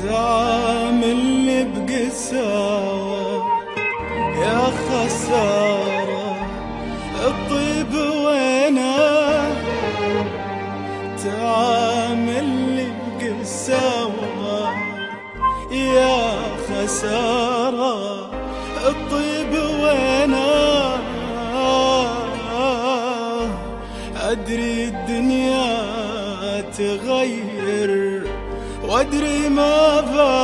تعاملني بقساوة يا خسارة، الطيب وينه؟ تعاملني بقساوة يا خسارة، الطيب وينه؟ أدري الدنيا تغير وأدري ما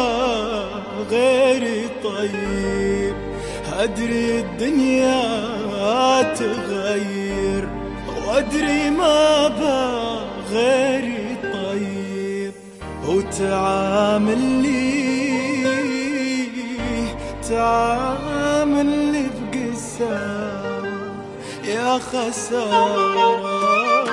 غيري طيب، أدري الدنيا تغير وأدري ما غيري طيب، تعاملني بقساوة يا خسارة.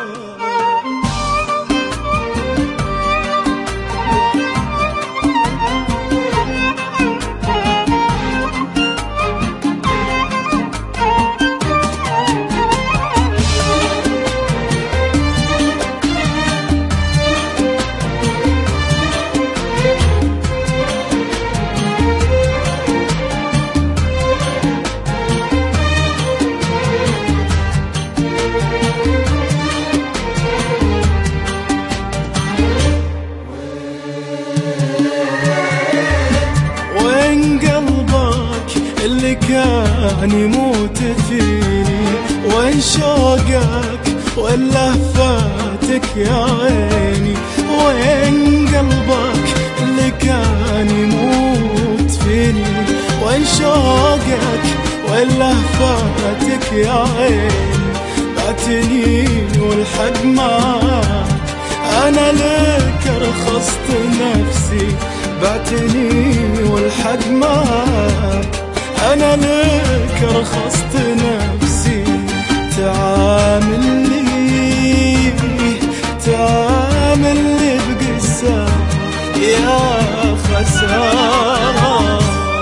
اللي كان يموت فيني، وين شوقك ولا فاتك يا عيني؟ وين قلبك اللي كان يموت فيني؟ وين شوقك ولا فاتك يا عيني؟ باتني والحق معاك أنا لك رخصت نفسي، بعتني والحق معاك أنا لك رخصت نفسي. تعاملني بقساوة يا خسارة.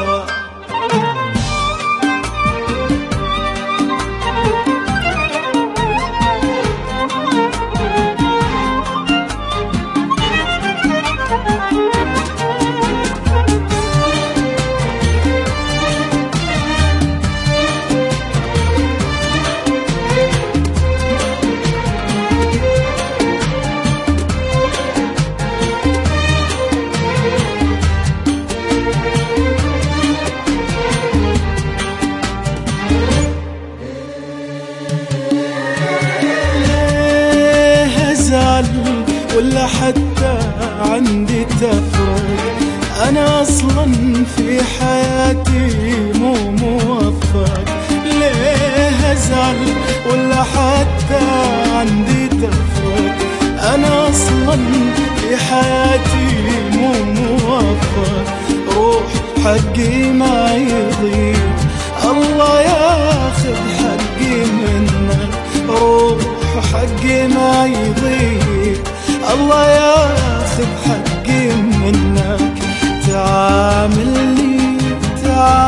ولا حتى عندي تفرق، أنا أصلا في حياتي مو موفق. ليه أزعل ولا حتى عندي تفرق؟ أنا أصلا في حياتي مو موفق. روح حقي ما يضيع، الله ياخذ حقي منك. روح حقي ما يضيع، الله ياخذ حقي منك.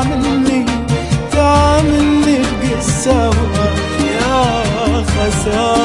تعاملني بقساوة يا خسارة.